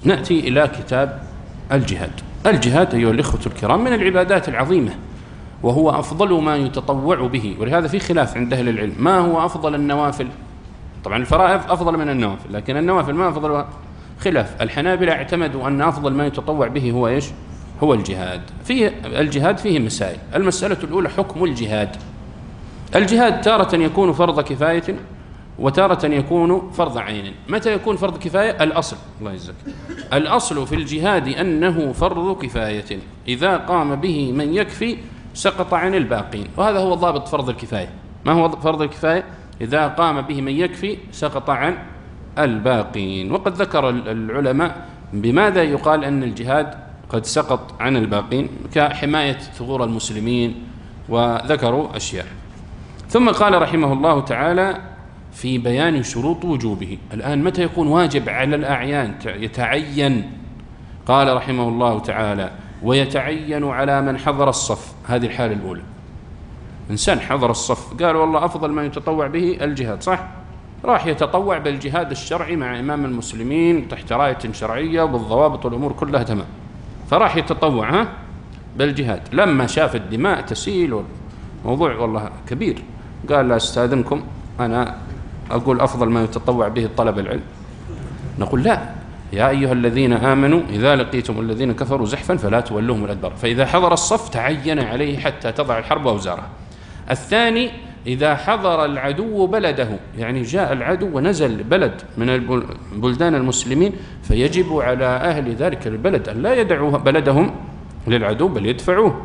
نأتي إلى كتاب الجهاد. الجهاد أيها الإخوة الكرام من العبادات العظيمة، وهو أفضل ما يتطوع به، ولهذا في خلاف عند أهل العلم ما هو أفضل النوافل. طبعا الفرائض أفضل من النوافل، لكن النوافل ما أفضل. خلاف الحنابلة اعتمدوا أن أفضل ما يتطوع به هو إيش؟ هو الجهاد. الجهاد فيه مسائل. المسألة الأولى حكم الجهاد. الجهاد تارة يكون فرض كفاية وتارة يكون فرض عين. متى يكون فرض كفاية؟ الأصل، الله يجزاك، الأصل في الجهاد أنه فرض كفاية، إذا قام به من يكفي سقط عن الباقين، وهذا هو ضابط فرض الكفاية. ما هو فرض الكفاية؟ إذا قام به من يكفي سقط عن الباقين. وقد ذكر العلماء بماذا يقال أن الجهاد قد سقط عن الباقين، كحماية ثغور المسلمين، وذكروا أشياء. ثم قال رحمه الله تعالى في بيان شروط وجوبه. الآن متى يكون واجب على الأعيان يتعين؟ قال رحمه الله تعالى ويتعين على من حضر الصف. هذه الحالة الأولى، إنسان حضر الصف، قال والله أفضل ما يتطوع به الجهاد، صح؟ راح يتطوع بالجهاد الشرعي مع إمام المسلمين تحت راية شرعية بالضوابط والأمور كلها تمام، فراح يتطوع بالجهاد. لما شاف الدماء تسيل والموضوع والله كبير، قال لا أستاذنكم أنا أقول أفضل ما يتطوع به طلب العلم. نقول لا، يا أيها الذين آمنوا إذا لقيتم الذين كفروا زحفا فلا تولوهم الأدبار. فإذا حضر الصف تعين عليه حتى تضع الحرب أوزارها. الثاني إذا حضر العدو بلده، يعني جاء العدو ونزل بلد من بلدان المسلمين، فيجب على أهل ذلك البلد أن لا يدعوا بلدهم للعدو بل يدفعوه.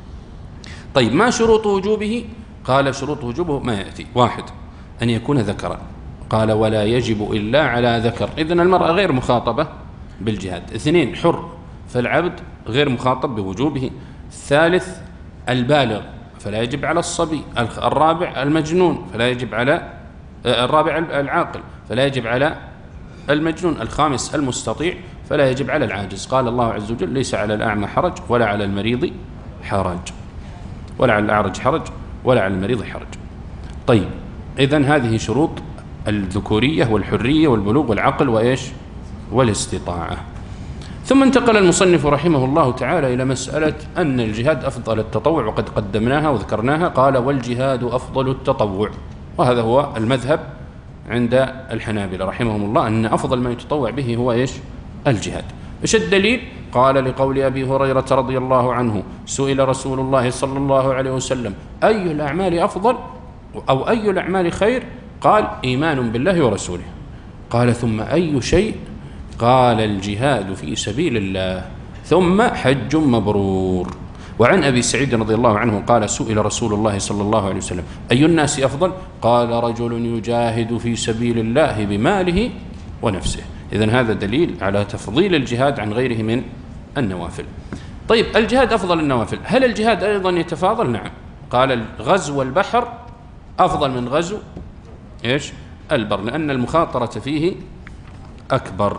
طيب ما شروط وجوبه؟ قال شروط وجوبه ما يأتي: واحد أن يكون ذكرا، قال ولا يجب إلا على ذكر، إذن المرأة غير مخاطبة بالجهاد. اثنين حر، فالعبد غير مخاطب بوجوبه. الثالث البالغ فلا يجب على الصبي. الرابع المجنون فلا يجب على الرابع العاقل فلا يجب على المجنون. الخامس المستطيع فلا يجب على العاجز. قال الله عز وجل ليس على الأعمى حرج ولا على المريض حرج، ولا على الأعرج حرج ولا على المريض حرج. طيب إذن هذه شروط الذكورية والحرية والبلوغ والعقل وإيش والاستطاعة. ثم انتقل المصنف رحمه الله تعالى إلى مسألة أن الجهاد أفضل التطوع، وقد قدمناها وذكرناها. قال والجهاد أفضل التطوع، وهذا هو المذهب عند الحنابلة رحمهم الله، أن أفضل ما يتطوع به هو إيش؟ الجهاد. إيش الدليل؟ قال لقول أبي هريرة رضي الله عنه سئل رسول الله صلى الله عليه وسلم أي الأعمال أفضل أو أي الأعمال خير؟ قال إيمان بالله ورسوله. قال ثم أي شيء؟ قال الجهاد في سبيل الله، ثم حج مبرور. وعن أبي سعيد رضي الله عنه قال سئل رسول الله صلى الله عليه وسلم أي الناس أفضل؟ قال رجل يجاهد في سبيل الله بماله ونفسه. إذن هذا دليل على تفضيل الجهاد عن غيره من النوافل. طيب الجهاد أفضل النوافل، هل الجهاد أيضا يتفاضل؟ نعم. قال غزو البحر أفضل من غزو إيش؟ البر، لأن المخاطرة فيه أكبر.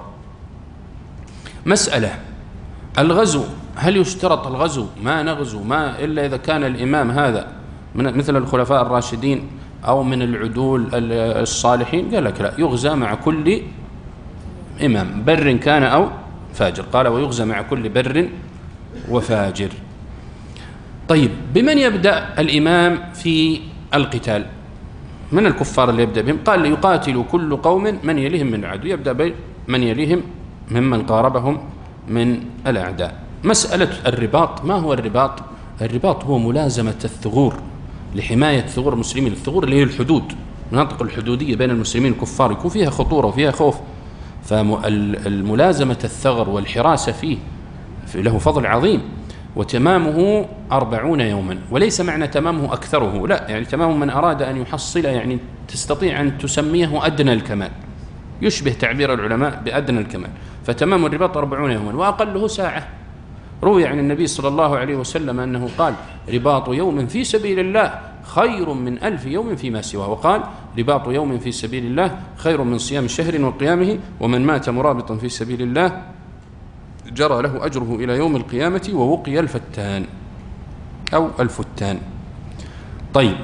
مسألة الغزو، هل يشترط الغزو ما نغزو ما إلا إذا كان الإمام هذا من مثل الخلفاء الراشدين أو من العدول الصالحين؟ قال لك لا، يغزى مع كل إمام بر كان أو فاجر. قال ويغزى مع كل بر وفاجر. طيب بمن يبدأ الإمام في القتال؟ من الكفار اللي يبدأ بهم؟ قال يقاتل كل قوم من يليهم من العدو، يبدأ بمن يليهم ممن قاربهم من الأعداء. مسألة الرباط، ما هو الرباط؟ الرباط هو ملازمة الثغور لحماية ثغور المسلمين. الثغور اللي هي الحدود، المناطق الحدودية بين المسلمين الكفار يكون فيها خطورة وفيها خوف، فالملازمة الثغر والحراسة فيه له فضل عظيم. وتمامه 40 يوما، وليس معنى تمامه أكثره، لا، يعني تمام من أراد أن يحصل، يعني تستطيع أن تسميه أدنى الكمال، يشبه تعبير العلماء بأدنى الكمال. فتمام الرباط 40 يوما وأقله ساعة. روي عن النبي صلى الله عليه وسلم أنه قال رباط يوم في سبيل الله خير من 1000 يوم فيما سواه، وقال رباط يوم في سبيل الله خير من صيام شهر وقيامه، ومن مات مرابطا في سبيل الله جرى له أجره إلى يوم القيامة ووقي الفتان أو الفتان. طيب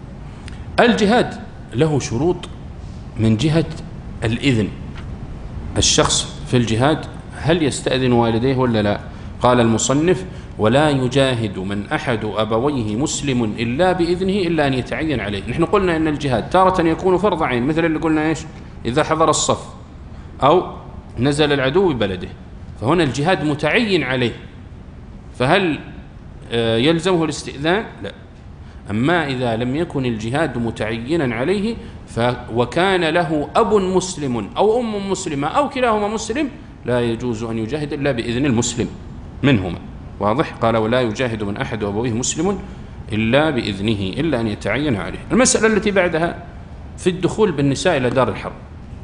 الجهاد له شروط من جهة الإذن. الشخص في الجهاد هل يستأذن والديه ولا لا؟ قال المصنف: ولا يجاهد من أحد أبويه مسلم إلا بإذنه إلا أن يتعين عليه. نحن قلنا إن الجهاد تارة يكون فرض عين، مثل اللي قلنا إيش؟ إذا حضر الصف أو نزل العدو ببلده، فهنا الجهاد متعين عليه، فهل يلزمه الاستئذان؟ لا. أما إذا لم يكن الجهاد متعينا عليه وكان له أب مسلم أو أم مسلمة أو كلاهما مسلم، لا يجوز أن يجاهد إلا بإذن المسلم منهما. واضح؟ قال: ولا يجاهد من أحد أبويه مسلم إلا بإذنه إلا أن يتعين عليه. المسألة التي بعدها في الدخول بالنساء إلى دار الحرب.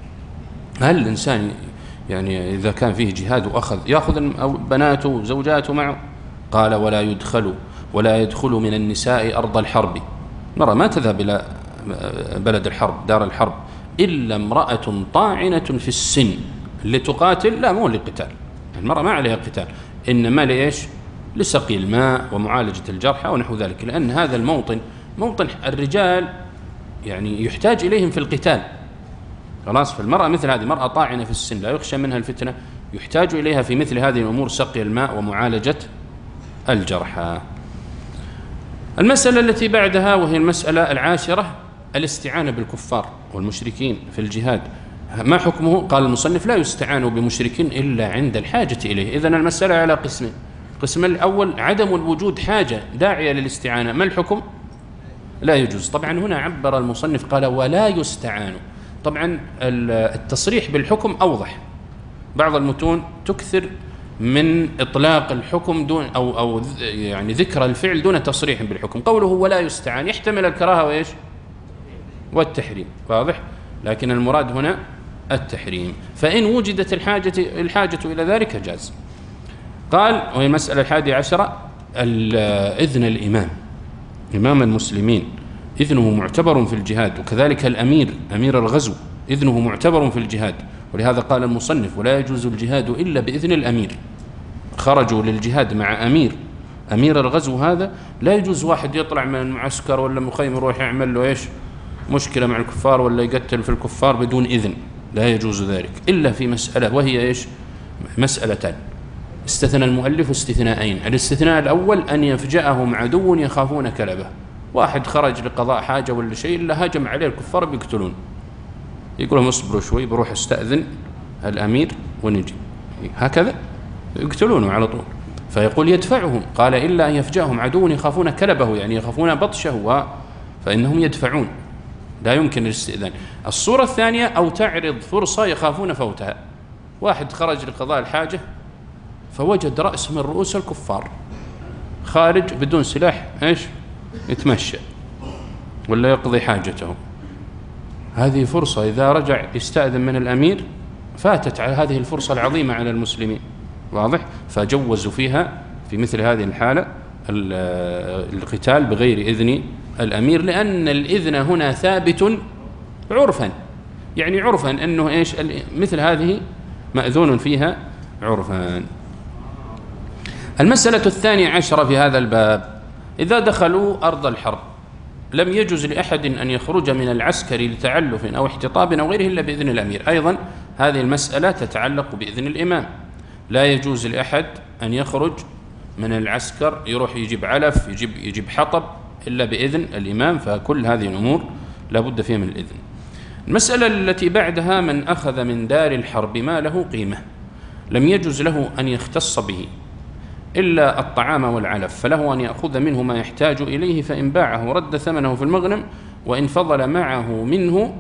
هل الإنسان يعني إذا كان فيه جهاد وأخذ يأخذ بناته وزوجاته معه؟ قال: ولا يدخل من النساء أرض الحرب. مرة ما تذهب إلى بلد الحرب دار الحرب إلا امرأة طاعنة في السن لتقاتل، لا مو لقتال، المرأة ما عليها قتال، إنما لإيش؟ لسقي الماء ومعالجة الجرحى ونحو ذلك، لأن هذا الموطن موطن الرجال يعني يحتاج إليهم في القتال. خلاص، فالمرأة مثل هذه مرأة طاعنة في السن لا يخشى منها الفتنة، يحتاج إليها في مثل هذه الأمور، سقي الماء ومعالجة الجرحى. المسألة التي بعدها وهي المسألة العاشرة: الاستعانة بالكفار والمشركين في الجهاد. ما حكمه؟ قال المصنف: لا يستعان بمشرك إلا عند الحاجة إليه. إذن المسألة على قسمين: القسم الأول عدم الوجود حاجة داعية للاستعانة، ما الحكم؟ لا يجوز. طبعا هنا عبر المصنف قال: ولا يستعان. طبعا التصريح بالحكم أوضح، بعض المتون تكثر من إطلاق الحكم دون أو يعني ذكر الفعل دون تصريح بالحكم. قوله ولا يستعان يحتمل الكراهة وإيش؟ والتحريم. واضح؟ لكن المراد هنا التحريم، فإن وجدت الحاجة إلى ذلك جاز. قال: وهي المسألة 11: إذن الإمام، إمام المسلمين إذنه معتبر في الجهاد، وكذلك الأمير أمير الغزو إذنه معتبر في الجهاد. ولهذا قال المصنف: ولا يجوز الجهاد إلا بإذن الأمير. خرجوا للجهاد مع أمير الغزو، هذا لا يجوز واحد يطلع من المعسكر ولا مخيم يروح يعمل له إيش مشكلة مع الكفار ولا يقتل في الكفار بدون إذن، لا يجوز ذلك إلا في مسألة، وهي إيش؟ مسألتان استثنى المؤلف استثناءين. الاستثناء الأول أن يفجأهم عدو يخافون كلبه، واحد خرج لقضاء حاجة ولا شيء إلا هاجم عليه الكفار بيقتلون، يقول لهم اصبروا شوي بروح استأذن الأمير ونجي، هكذا يقتلونه على طول. فيقول يدفعهم، قال: إلا أن يفجأهم عدو يخافون كلبه، يعني يخافون بطشه فإنهم يدفعون، لا يمكن الاستئذان. الصورة الثانية: أو تعرض فرصة يخافون فوتها، واحد خرج لقضاء الحاجة فوجد رأس من رؤوس الكفار خارج بدون سلاح إيش يتمشى ولا يقضي حاجته، هذه فرصة إذا رجع يستأذن من الأمير فاتت على هذه الفرصة العظيمة على المسلمين. واضح؟ فجوزوا فيها في مثل هذه الحالة القتال بغير إذن الأمير، لأن الإذن هنا ثابت عرفا، يعني عرفا أنه إيش مثل هذه مأذون فيها عرفا. المسألة 12 في هذا الباب: إذا دخلوا أرض الحرب لم يجوز لأحد أن يخرج من العسكر لتعلف أو احتطاب أو غيره إلا بإذن الأمير. أيضا هذه المسألة تتعلق بإذن الإمام، لا يجوز لأحد أن يخرج من العسكر يروح يجيب علف يجيب حطب إلا بإذن الإمام، فكل هذه الأمور لا بد فيها من الإذن. المسألة التي بعدها: من أخذ من دار الحرب ما له قيمة لم يجوز له أن يختص به إلا الطعام والعلف، فله أن يأخذ منه ما يحتاج إليه، فإن باعه رد ثمنه في المغنم، وإن فضل معه منه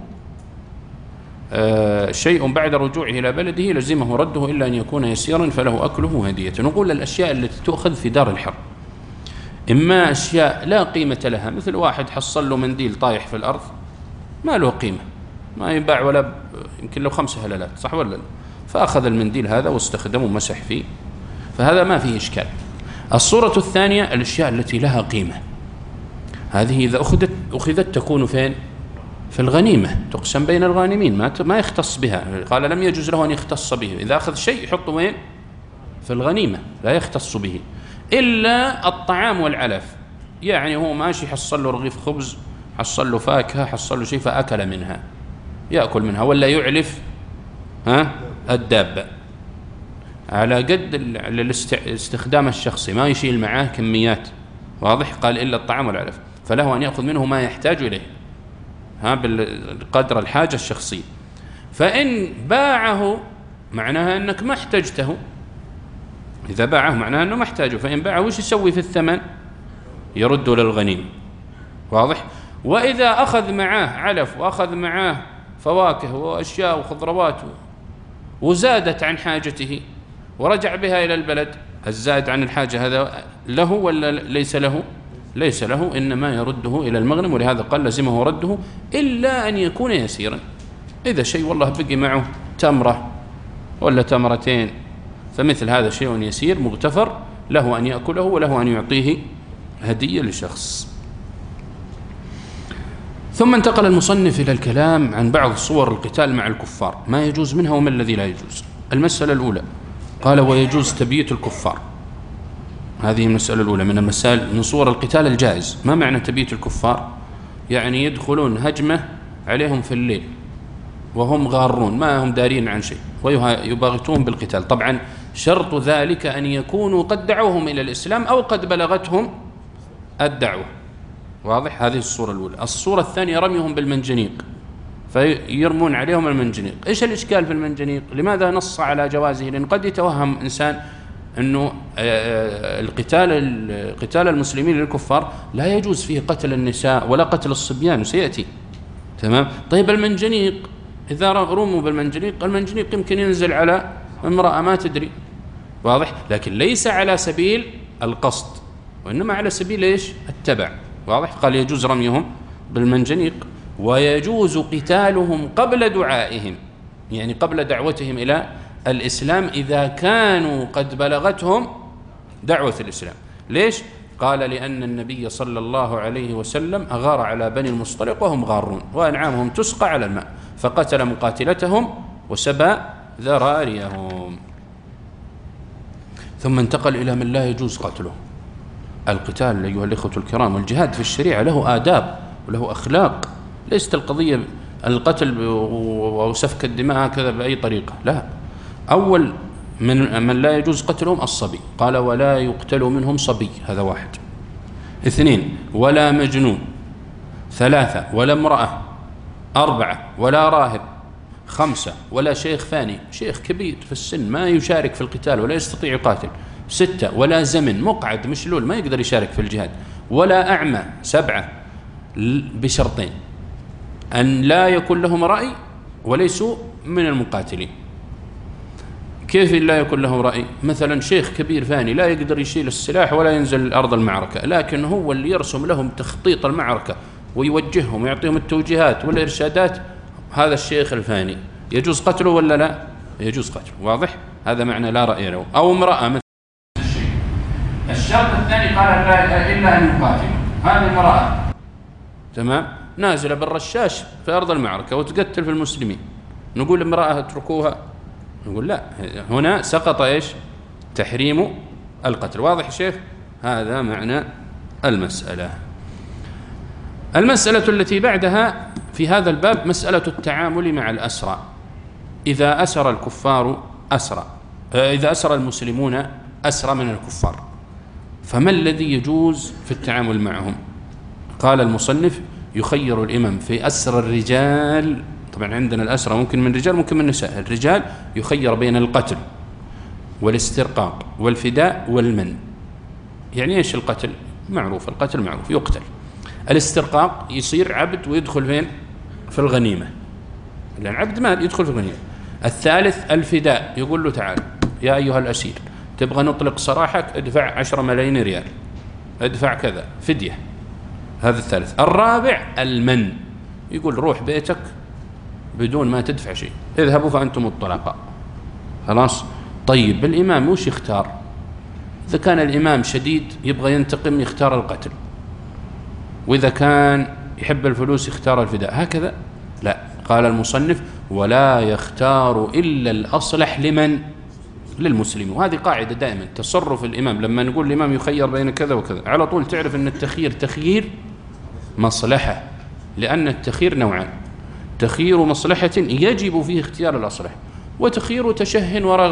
شيء بعد رجوعه إلى بلده لزمه رده إلا أن يكون يسيرا فله أكله هدية. نقول الأشياء التي تؤخذ في دار الحرب إما أشياء لا قيمة لها، مثل واحد حصل له منديل طايح في الأرض ما له قيمة، ما ينباع ولا يمكن له 5 هلالات، صح ولا لا؟ فأخذ المنديل هذا واستخدمه ومسح فيه، فهذا ما فيه إشكال. الصورة الثانية: الأشياء التي لها قيمة، هذه إذا أخذت تكون فين؟ في الغنيمة، تقسم بين الغانمين، ما يختص بها. قال: لم يجوز له أن يختص به، إذا أخذ شيء يحطه وين؟ في الغنيمة، لا يختص به إلا الطعام والعلف، يعني هو ماشي حصل له رغيف خبز، حصل له فاكهة، حصل له شيء فأكل منها، يأكل منها، ولا يعلف الدابة، على قد الاستخدام الشخصي، ما يشيل معاه كميات، واضح؟ قال إلا الطعام والعلف، فله أن يأخذ منه ما يحتاج إليه، بالقدر الحاجة الشخصية. فإن باعه معناها أنك ما احتجته، إذا باعه معناها أنه ما احتاجه، فإن باعه وش يسوي في الثمن؟ يرده للغنيم، واضح؟ وإذا أخذ معاه علف وأخذ معاه فواكه وأشياء وخضروات وزادت عن حاجته ورجع بها إلى البلد، الزائد عن الحاجة هذا له ولا ليس له؟ ليس له، إنما يرده إلى المغنم. ولهذا قال لزمه رده إلا أن يكون يسيرا. إذا شيء والله بقي معه تمرة ولا تمرتين، فمثل هذا شيء يسير مغتفر، له أن يأكله وله أن يعطيه هدية لشخص. ثم انتقل المصنف إلى الكلام عن بعض صور القتال مع الكفار، ما يجوز منها وما الذي لا يجوز. المسألة الأولى قال ويجوز تبييت الكفار. هذه المسألة الأولى من المسائل من صور القتال الجائز. ما معنى تبييت الكفار؟ يعني يدخلون هجمة عليهم في الليل وهم غارون ما هم دارين عن شيء ويباغتون بالقتال. طبعا شرط ذلك أن يكونوا قد دعوهم إلى الإسلام أو قد بلغتهم الدعوة، واضح؟ هذه الصورة الأولى. الصورة الثانية رميهم بالمنجنيق، فيرمون عليهم المنجنيق. إيش الإشكال في المنجنيق؟ لماذا نص على جوازه؟ لأن قد يتوهم إنسان أنه قتال المسلمين للكفار لا يجوز فيه قتل النساء ولا قتل الصبيان، وسيأتي. تمام؟ طيب المنجنيق إذا رموا بالمنجنيق، المنجنيق يمكن ينزل على امرأة ما تدري، واضح؟ لكن ليس على سبيل القصد، وإنما على سبيل إيش؟ التبع، واضح؟ قال يجوز رميهم بالمنجنيق، ويجوز قتالهم قبل دعائهم، يعني قبل دعوتهم إلى الإسلام إذا كانوا قد بلغتهم دعوة الإسلام. ليش؟ قال لأن النبي صلى الله عليه وسلم أغار على بني المصطلق وهم غارون وأنعامهم تسقى على الماء، فقتل مقاتلتهم وسبى ذراريهم. ثم انتقل إلى من لا يجوز قتله. القتال أيها الإخوة الكرام والجهاد في الشريعة له آداب وله أخلاق، ليست القضية القتل وسفك الدماء هكذا بأي طريقة، لا. أول من لا يجوز قتلهم الصبي، قال ولا يقتل منهم صبي، هذا واحد. 2 ولا مجنون. 3 ولا امرأة. 4 ولا راهب. 5 ولا شيخ فاني، شيخ كبير في السن ما يشارك في القتال ولا يستطيع يقاتل. 6 ولا زمن مقعد مشلول ما يقدر يشارك في الجهاد. ولا أعمى. 7 بشرطين: أن لا يكون لهم رأي وليسوا من المقاتلين. كيف لا يكون لهم رأي؟ مثلا شيخ كبير فاني لا يقدر يشيل السلاح ولا ينزل أرض المعركة، لكن هو اللي يرسم لهم تخطيط المعركة ويوجههم ويعطيهم التوجيهات والإرشادات، هذا الشيخ الفاني يجوز قتله ولا لا؟ يجوز قتله، واضح؟ هذا معنى لا رأي له. أو امرأة مثل الشرط الثاني قال إلا أن يقاتل، هذه امرأة تمام نازلة بالرشاش في أرض المعركة وتقتل في المسلمين، نقول امرأة اتركوها؟ نقول لا، هنا سقط إيش؟ تحريم القتل، واضح يا شيخ؟ هذا معنى المسألة. المسألة التي بعدها في هذا الباب مسألة التعامل مع الأسرى. إذا أسر الكفار إذا أسر المسلمون أسرى من الكفار، فما الذي يجوز في التعامل معهم؟ قال المصنف يخير الإمام في أسر الرجال. طبعا عندنا الأسرى ممكن من رجال ممكن من نساء. الرجال يخير بين القتل والاسترقاق والفداء والمن. يعني إيش القتل؟ معروف، القتل معروف يقتل. الاسترقاق يصير عبد ويدخل فين؟ في الغنيمة، لأن عبد مال يدخل في الغنيمة. الثالث الفداء، يقول له تعال يا أيها الأسير تبغى نطلق سراحك ادفع 10 ملايين ريال، ادفع كذا فدية، هذا الثالث. الرابع المن، يقول روح بيتك بدون ما تدفع شيء، اذهبوا فأنتم الطلقاء، خلاص. طيب الإمام وش يختار؟ إذا كان الإمام شديد يبغى ينتقم يختار القتل، وإذا كان يحب الفلوس يختار الفداء، هكذا؟ لا، قال المصنف ولا يختار إلا الأصلح لمن؟ للمسلم. وهذه قاعدة دائما تصرف الإمام، لما نقول الإمام يخير بين كذا وكذا على طول تعرف أن التخيير تخيير مصلحة، لأن التخيير نوعان: تخيير مصلحة يجب فيه اختيار الأصلح، وتخيير تشه ورغبة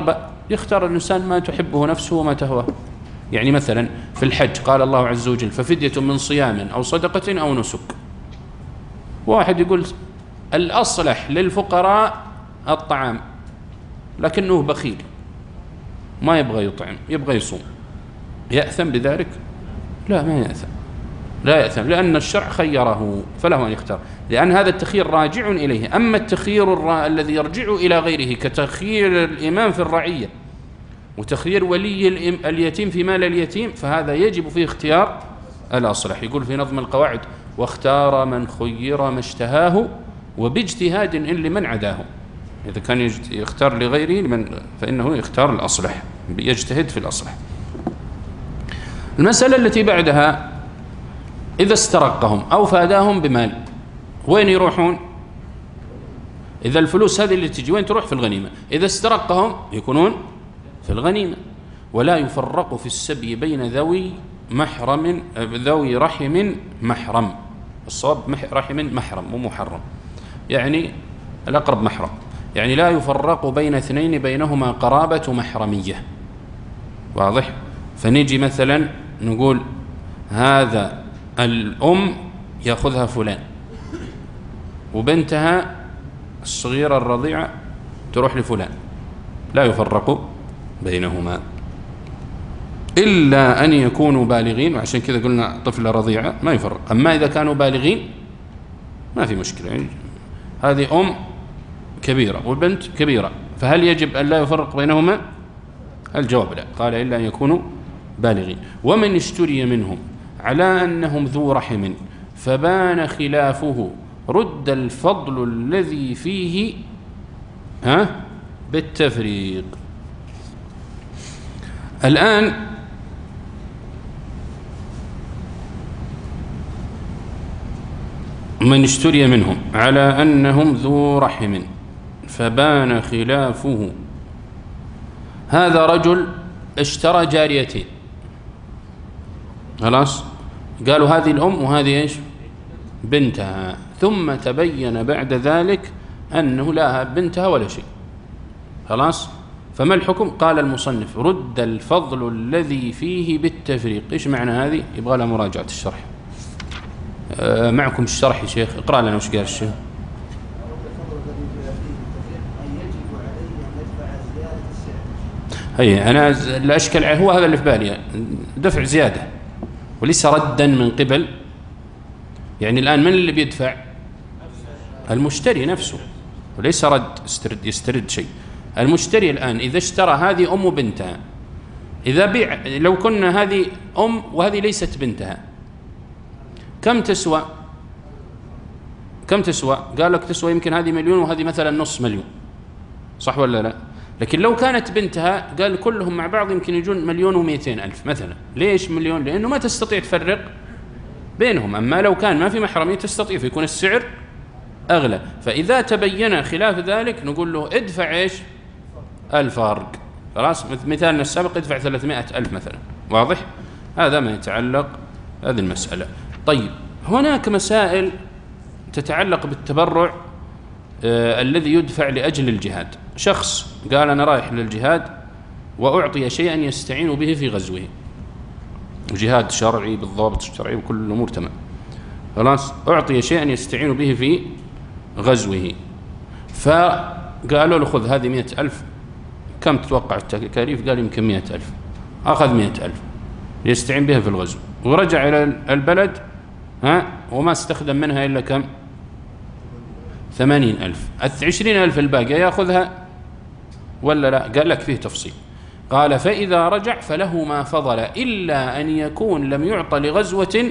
يختار الإنسان ما تحبه نفسه وما تهواه. يعني مثلا في الحج قال الله عز وجل ففدية من صيام أو صدقة أو نسك. واحد يقول الأصلح للفقراء الطعام، لكنه بخيل ما يبغى يطعم، يبغى يصوم، يأثم بذلك؟ لا، ما يأثم، لا يأثم، لأن الشرع خيره فله أن يختار، لأن هذا التخيير راجع إليه. أما التخيير الذي يرجع إلى غيره كتخيير الإمام في الرعية وتخيير ولي اليتيم في مال اليتيم، فهذا يجب فيه اختيار الأصلح. يقول في نظم القواعد واختار من خير ما اشتهاه وباجتهاد إن لمن عداه. إذا كان يختار لغيره فإنه يختار الأصلح، يجتهد في الأصلح. المسألة التي بعدها إذا استرقهم أو فاداهم بمال، وين يروحون؟ إذا الفلوس هذه اللي تجي وين تروح؟ في الغنيمة. إذا استرقهم يكونون في الغنيمة. ولا يفرق في السبي بين ذوي رحم محرم. الصواب رحم محرم ومحرم، يعني الأقرب محرم، يعني لا يفرق بين اثنين بينهما قرابة محرمية. واضح؟ فنيجي مثلا نقول هذا الأم يأخذها فلان وبنتها الصغيرة الرضيعة تروح لفلان، لا يفرق بينهما إلا أن يكونوا بالغين، وعشان كذا قلنا طفلة رضيعة ما يفرق. أما إذا كانوا بالغين ما في مشكلة، يعني هذه أم كبيرة والبنت كبيرة، فهل يجب أن لا يفرق بينهما؟ الجواب لا، قال إلا أن يكونوا بالغين. ومن اشتري منهم على أنهم ذو رحم فبان خلافه رد الفضل الذي فيه بالتفريق. الآن من اشتري منهم على أنهم ذو رحم فبان خلافه، هذا رجل اشترى جاريتين، خلاص، قالوا هذه الأم وهذه إيش؟ بنتها، ثم تبين بعد ذلك أنه لا بنتها ولا شيء، خلاص، فما الحكم؟ قال المصنف رد الفضل الذي فيه بالتفريق. إيش معنى هذه؟ يبغى لها مراجعة الشرح. معكم الشرح يا شيخ، اقرأ لنا وش قال الشيخ. هي أنا الأشكال هو هذا اللي في بالي، دفع زيادة وليس ردا من قبل، يعني الآن من اللي بيدفع؟ المشتري نفسه، وليس رد يسترد شيء. المشتري الآن إذا اشترى هذه أم بنتها، إذا لو كنا هذه أم وهذه ليست بنتها، كم تسوى؟ كم تسوى؟ قال لك تسوى يمكن هذه مليون وهذه مثلا نص مليون، صح ولا لا؟ لكن لو كانت بنتها قال كلهم مع بعض يمكن يجون 1,200,000 مثلا. ليش مليون؟ لأنه ما تستطيع تفرق بينهم. أما لو كان ما في محرمية تستطيع، فيكون السعر أغلى. فإذا تبين خلاف ذلك نقول له ادفع إيش؟ الفارق، خلاص. مثالنا السابق ادفع 300,000 مثلا، واضح؟ هذا ما يتعلق هذه المسألة. طيب، هناك مسائل تتعلق بالتبرع الذي يدفع لأجل الجهاد. شخص قال أنا رايح للجهاد وأعطي شيئا يستعين به في غزوه، جهاد شرعي بالضابط الشرعي وكل الأمور تمام، خلاص، أعطي شيئا يستعين به في غزوه، فقالوا له خذ هذه 100,000. كم تتوقع التكاليف؟ قال يمكن 100,000. أخذ 100,000 يستعين بها في الغزو، ورجع إلى البلد وما استخدم منها إلا كم؟ 80,000. 20,000 الباقية يأخذها ولا لا؟ قال لك فيه تفصيل. قال فإذا رجع فله ما فضل إلا أن يكون لم يعطى لغزوة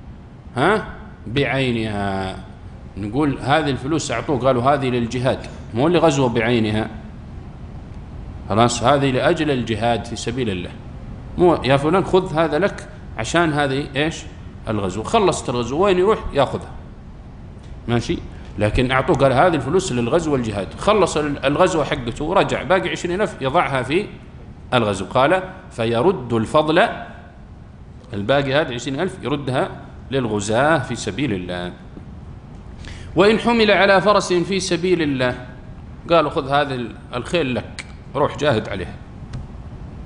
بعينها. نقول هذه الفلوس أعطوه، قالوا هذه للجهاد، مو لغزوة بعينها، خلاص، هذه لأجل الجهاد في سبيل الله، مو يا فلان خذ هذا لك عشان هذه إيش؟ الغزو. خلصت الغزو وين يروح؟ يأخذها، ماشي. لكن أعطوه قال هذه الفلوس للغزو والجهاد، خلص الغزو حقته ورجع باقي 20,000 يضعها في الغزو. قال فيرد الفضل الباقي هذه 20,000 يردها للغزاة في سبيل الله. وإن حمل على فرس في سبيل الله، قالوا خذ هذا الخيل لك، روح جاهد عليها،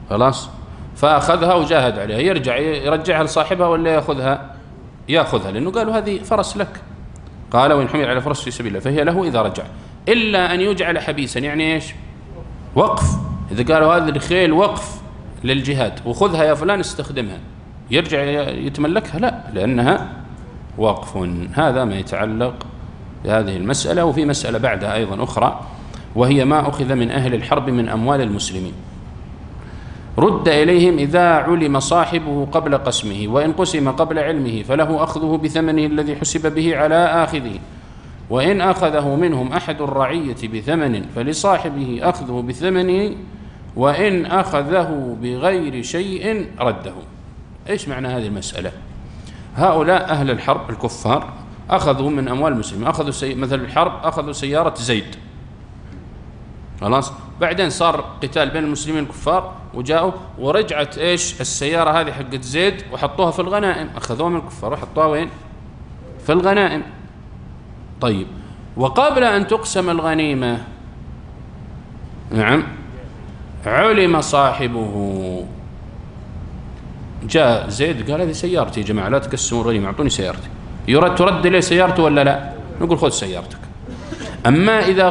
خلاص، فأخذها وجاهد عليها، يرجع يرجعها لصاحبها ولا يأخذها؟ يأخذها، لأنه قالوا هذه فرس لك، قال وإن حمل على فرس في سبيل الله فهي له إذا رجع، إلا أن يجعل حبيسا، يعني إيش؟ وقف. إذا قالوا هذه الخيل وقف للجهاد وخذها يا فلان استخدمها، يرجع يتملكها؟ لا، لأنها وقف. هذا ما يتعلق بهذه المسألة. وفي مسألة بعدها أيضا أخرى، وهي ما أخذ من أهل الحرب من أموال المسلمين رد إليهم إذا علم صاحبه قبل قسمه، وإن قسم قبل علمه فله أخذه بثمنه الذي حسب به على آخذه، وإن أخذه منهم أحد الرعية بثمن فلصاحبه أخذه بثمنه، وإن أخذه بغير شيء رده. إيش معنى هذه المسألة؟ هؤلاء أهل الحرب الكفار أخذوا من أموال المسلمين، أخذوا مثل الحرب أخذوا سيارة زيد، خلاص، بعدين صار قتال بين المسلمين الكفار وجاءوا ورجعت إيش السيارة هذه حقت زيد وحطوها في الغنائم، أخذوها من الكفار وحطوها وين؟ في الغنائم. طيب، وقبل أن تقسم الغنيمة، نعم، علم صاحبه، جاء زيد قال هذه سيارتي يا جماعة لا تقسموا الغنيمة، أعطوني سيارتي. ترد لي سيارته ولا لا؟ نقول خذ سيارتك. أما إذا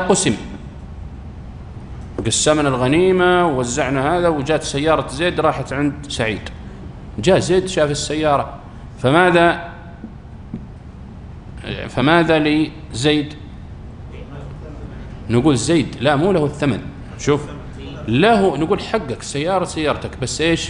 قسمنا الغنيمة ووزعنا هذا وجات سيارة زيد راحت عند سعيد، جاء زيد شاف السيارة، فماذا لزيد؟ نقول زيد لا، مو له الثمن، شوف له، نقول حقك سيارة سيارتك، بس إيش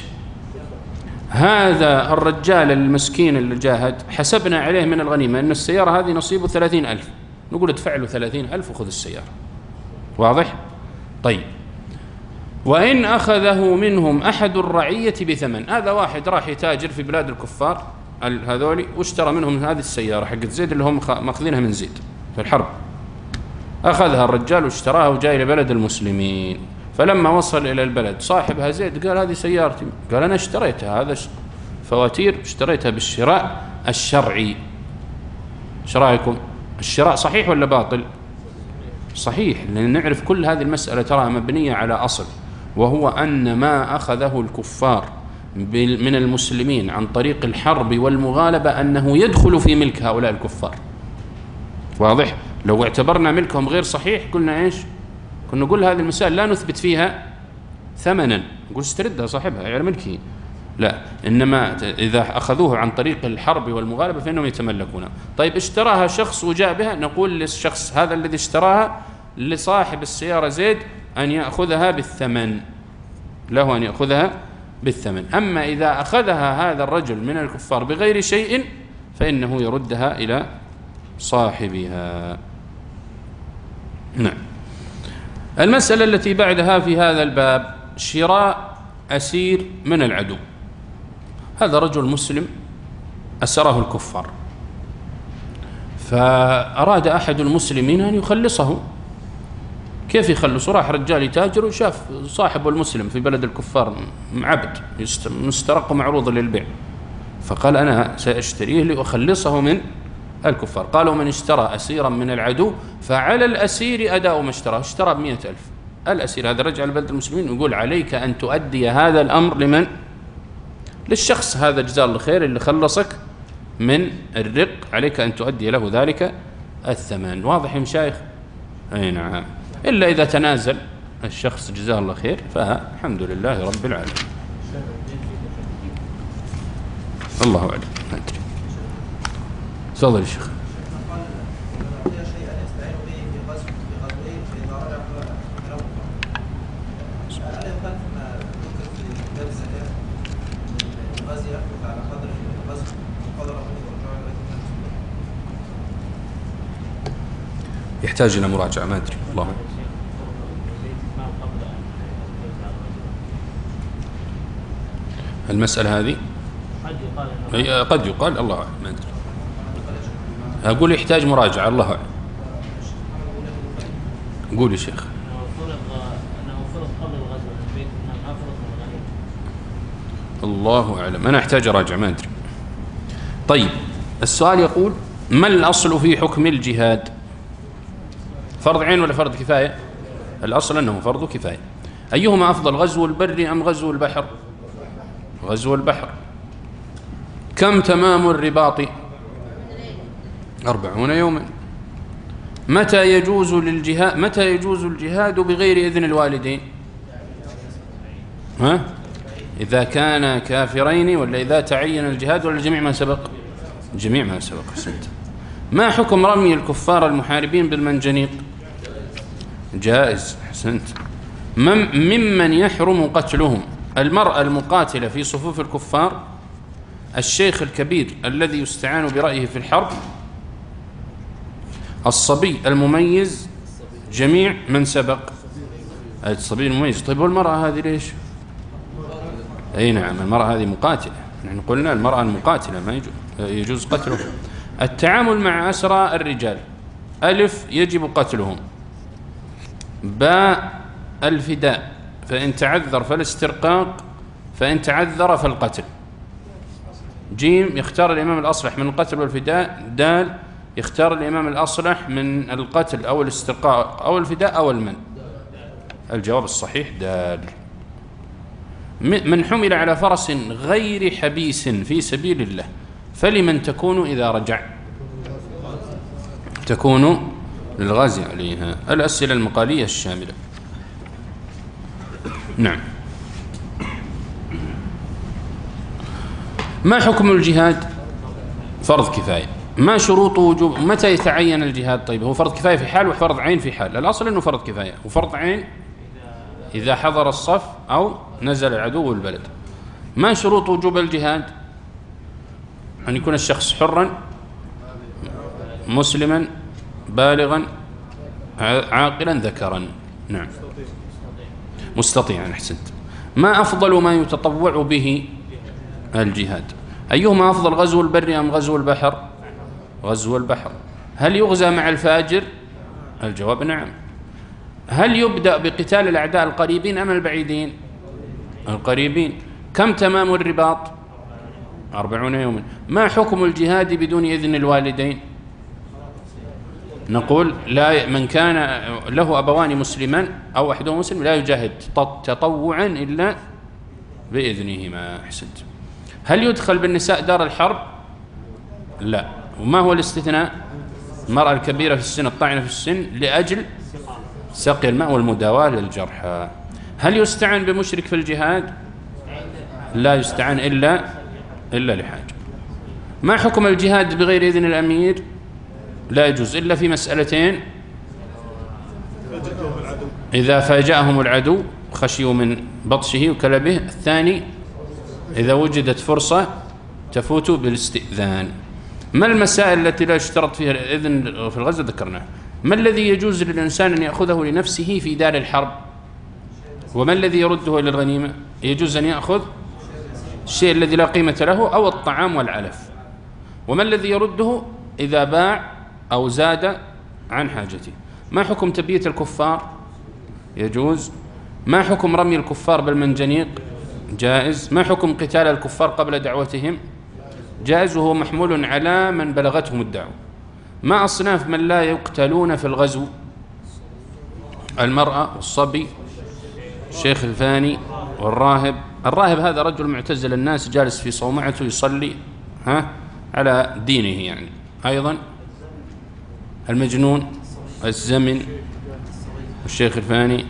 هذا الرجال المسكين اللي جاهد حسبنا عليه من الغنيمة أن السيارة هذه نصيبه 30,000، نقول ادفع له 30,000 وخذ السيارة. واضح؟ طيب، وإن أخذه منهم أحد الرعية بثمن، هذا واحد راح يتاجر في بلاد الكفار هذولي واشترى منهم هذه السيارة حقت زيد اللي هم ماخذينها من زيد في الحرب، أخذها الرجال واشتراها وجاء إلى بلد المسلمين، فلما وصل إلى البلد صاحبها زيد قال هذه سيارتي، قال أنا اشتريتها، هذا فواتير اشتريتها بالشراء الشرعي. ايش رايكم؟ الشراء صحيح ولا باطل؟ صحيح، لأن نعرف كل هذه المسألة ترى مبنية على أصل، وهو أن ما أخذه الكفار من المسلمين عن طريق الحرب والمغالبة أنه يدخل في ملك هؤلاء الكفار. واضح؟ لو اعتبرنا ملكهم غير صحيح قلنا إيش؟ كنا نقول هذه المسائل لا نثبت فيها ثمنا، نقول استردها صاحبها على ملكه، لا، إنما إذا أخذوه عن طريق الحرب والمغالبة فإنهم يتملكونها. طيب، اشتراها شخص وجاء بها، نقول للشخص هذا الذي اشتراها لصاحب السيارة زيد أن يأخذها بالثمن، له أن يأخذها بالثمن. أما إذا أخذها هذا الرجل من الكفار بغير شيء فإنه يردها إلى صاحبها. نعم. المسألة التي بعدها في هذا الباب شراء أسير من العدو. هذا رجل مسلم أسره الكفار، فأراد أحد المسلمين أن يخلصه. كيف يخلصه؟ راح رجال يتاجر وشاف صاحبه المسلم في بلد الكفار عبد مسترق معروض للبيع، فقال أنا سأشتريه لأخلصه من الكفار. قالوا من اشترى أسيرا من العدو فعلى الأسير أداء ما اشترى ب100,000. الأسير هذا رجع لبلد المسلمين، يقول عليك أن تؤدي هذا الأمر لمن؟ للشخص هذا جزاه الله خير اللي خلصك من الرق، عليك أن تؤدي له ذلك الثمن. واضح يا مشايخ؟ أي نعم، إلا إذا تنازل الشخص جزاه الله خير فالحمد لله رب العالمين. الله أعلم، ما أدري. تفضل يا شيخ. يحتاج إلى مراجعة، ما أدري الله. المسألة هذه قد يقال الله أعلم، ما أدري، أقول يحتاج مراجعة الله أعلم. قول يا شيخ. الله أعلم، أنا أحتاج أراجع، ما أدري. طيب، السؤال يقول ما الأصل في حكم الجهاد؟ فرض عين ولا فرض كفاية؟ الأصل أنه فرض كفاية. أيهما أفضل، غزو البر أم غزو البحر؟ غزو البحر. كم تمام الرباط؟ 40 يوما. متى يجوز الجهاد بغير إذن الوالدين؟ إذا كان كافرين، ولا إذا تعين الجهاد، ولا جميع ما سبق؟ جميع ما سبق. حسنت. ما حكم رمي الكفار المحاربين بالمنجنيق؟ جائز. حسنت. ممن يحرم قتلهم المرأة المقاتلة في صفوف الكفار، الشيخ الكبير الذي يستعان برأيه في الحرب، الصبي المميز، جميع من سبق. الصبي المميز. طيب والمرأة هذه ليش؟ أي نعم، المرأة هذه مقاتلة، نحن قلنا المرأة المقاتلة ما يجوز قتلهم. التعامل مع أسرى الرجال: ألف يجب قتلهم، باء الفداء، فإن تعذر فالاسترقاق، فإن تعذر فالقتل. جيم يختار الإمام الأصلح من القتل والفداء. دال يختار الإمام الأصلح من القتل أو الاسترقاق أو الفداء أو المن. الجواب الصحيح دال. من حمل على فرس غير حبيس في سبيل الله فلمن تكون إذا رجع؟ تكون للغازي عليها. الأسئلة المقالية الشاملة. نعم. ما حكم الجهاد؟ فرض كفاية. ما شروط وجوب؟ متى يتعين الجهاد؟ طيب هو فرض كفاية في حال وفرض عين في حال. الأصل أنه فرض كفاية، وفرض عين إذا حضر الصف أو نزل العدو البلد. ما شروط وجوب الجهاد؟ أن يكون الشخص حرا مسلما بالغا عاقلا ذكرا. نعم. مستطيعا. أحسنت. ما أفضل ما يتطوع به الجهاد؟ أيهما أفضل، غزو البر أم غزو البحر؟ غزو البحر. هل يغزى مع الفاجر؟ الجواب نعم. هل يبدأ بقتال الأعداء القريبين أم البعيدين؟ القريبين. كم تمام الرباط؟ 40 يوما. ما حكم الجهاد بدون إذن الوالدين؟ نقول لا، من كان له أبوان مسلمان أو أحدهما مسلم لا يجاهد تطوعا إلا بإذنهما. أحسنت. هل يدخل بالنساء دار الحرب؟ لا. وما هو الاستثناء؟ المرأة الكبيرة في السن، الطاعنة في السن، لأجل سقي الماء والمداواة للجرحى. هل يستعان بمشرك في الجهاد؟ لا يستعان إلا لحاجة. ما حكم الجهاد بغير إذن الأمير؟ لا يجوز إلا في مسألتين: إذا فاجأهم العدو خشيوا من بطشه وكلبه، الثاني إذا وجدت فرصة تفوت بالاستئذان. ما المسائل التي لا يشترط فيها الإذن في الغزو؟ ذكرناها. ما الذي يجوز للإنسان أن يأخذه لنفسه في دار الحرب؟ وما الذي يرده إلى الغنيمة؟ يجوز أن يأخذ الشيء الذي لا قيمة له أو الطعام والعلف. وما الذي يرده إذا باع أو زاد عن حاجته؟ ما حكم تبييت الكفار؟ يجوز. ما حكم رمي الكفار بالمنجنيق؟ جائز. ما حكم قتال الكفار قبل دعوتهم؟ جائز، وهو محمول على من بلغتهم الدعوة. ما أصناف من لا يقتلون في الغزو؟ المرأة والصبي، الشيخ الفاني والراهب. الراهب هذا رجل معتزل الناس جالس في صومعته يصلي على دينه يعني. أيضا المجنون، الزمن، والشيخ الفاني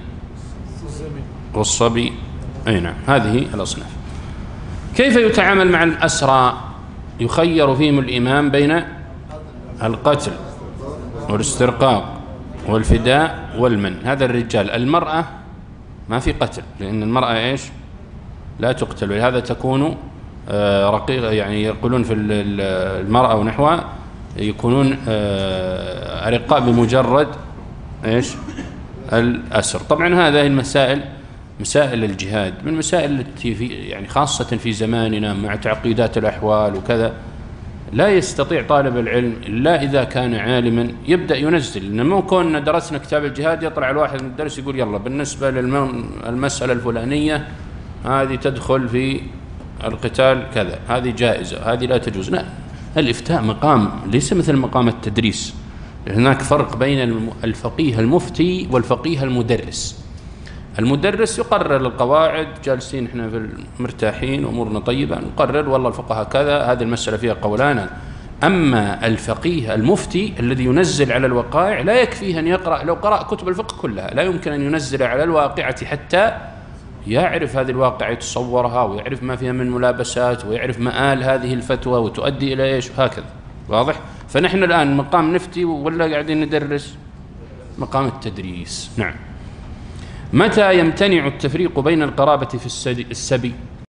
والصبي. أي نعم، هذه الأصناف. كيف يتعامل مع الأسرى؟ يخير فيهم الإمام بين القتل والاسترقاق والفداء والمن. هذا الرجال. المرأة ما في قتل، لأن المرأة إيش؟ لا تقتل، ولهذا تكون رقيقة. يعني يقولون في المرأة ونحوها يكونون أرقاء بمجرد إيش؟ الأسر. طبعا هذه المسائل مسائل الجهاد من المسائل التي في يعني خاصة في زماننا مع تعقيدات الأحوال وكذا، لا يستطيع طالب العلم إلا إذا كان عالما يبدأ ينزل. إنما كنا درسنا كتاب الجهاد يطلع الواحد من الدرس يقول يلا بالنسبة للمسألة الفلانية هذه تدخل في القتال كذا، هذه جائزة، هذه لا تجوز. لا، الإفتاء مقام ليس مثل مقام التدريس. هناك فرق بين الفقيه المفتي والفقيه المدرس. المدرس يقرر القواعد، جالسين احنا في مرتاحين أمورنا طيبة، نقرر والله الفقهاء كذا، هذه المسألة فيها قولان. أما الفقيه المفتي الذي ينزل على الوقائع لا يكفيه أن يقرأ، لو قرأ كتب الفقه كلها لا يمكن أن ينزل على الواقعة حتى يعرف هذه الواقعة، يتصورها ويعرف ما فيها من ملابسات ويعرف مآل هذه الفتوى وتؤدي إلى إيش، وهكذا. واضح؟ فنحن الآن مقام نفتي ولا قاعدين ندرس؟ مقام التدريس. نعم. متى يمتنع التفريق بين القرابة في السبي؟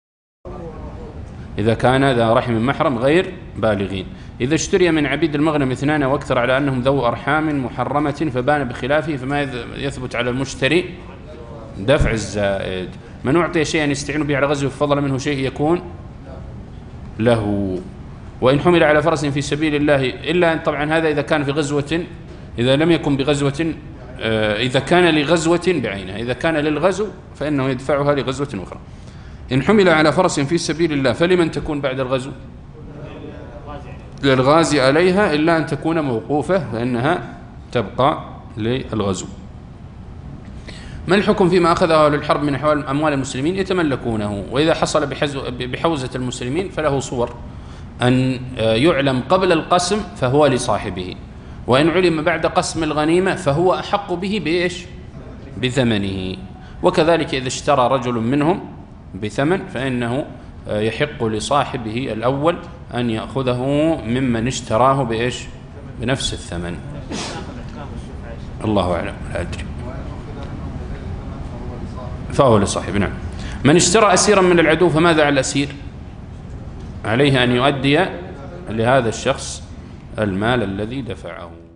إذا كان ذا رحم محرم غير بالغين. إذا اشتري من عبيد المغنم 2 أو أكثر على أنهم ذو أرحام محرمة فبان بخلافه، فما يثبت على المشتري دفع الزائد. من أعطي شيئا يستعين به على غزوه فضل منه شيء يكون له. وإن حمل على فرس في سبيل الله، إلا أن طبعا هذا إذا كان في غزوة، إذا لم يكن بغزوة، إذا كان لغزوة بعينها، إذا كان للغزو فإنه يدفعها لغزوة أخرى. إن حمل على فرس في سبيل الله فلمن تكون بعد الغزو؟ للغازي عليها، إلا أن تكون موقوفة فإنها تبقى للغزو. ما الحكم فيما أخذه أهل الحرب من أموال المسلمين يتملكونه، وإذا حصل بحوزة المسلمين فله صور: أن يعلم قبل القسم فهو لصاحبه، وإن علم بعد قسم الغنيمة فهو أحق به بإيش؟ بثمنه. وكذلك إذا اشترى رجل منهم بثمن فإنه يحق لصاحبه الأول أن يأخذه ممن اشتراه بإيش؟ بنفس الثمن. الله أعلم، لا أدري. فهو لصاحبه. نعم. من اشترى أسيرا من العدو فماذا على الأسير؟ عليه أن يؤدي لهذا الشخص المال الذي دفعه.